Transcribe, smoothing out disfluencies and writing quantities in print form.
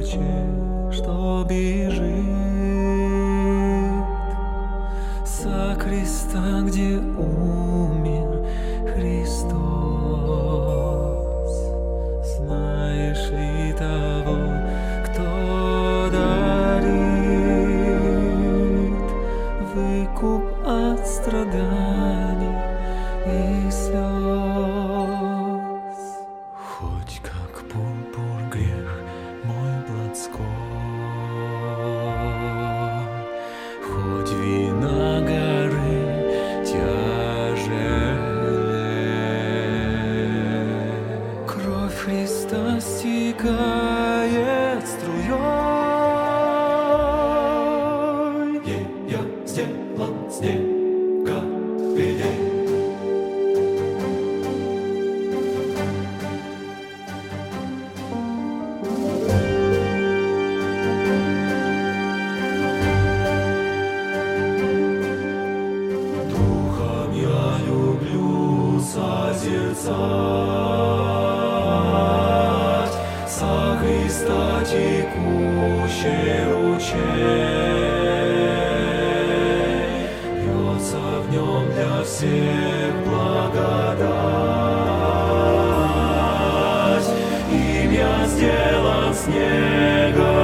рече, что бежит со креста, где умер Христос. Знаешь ли того, кто дарит выкуп от страданий и слез? Хоть как пурпур грех мой плотской, хоть вина горы тяжелее, кровь Христа стекает струей. Я сделан с нега белей. Духом я люблю созерцать со Христа текущий ручей. Льется в нем для всех благодать. Им я сделан снегом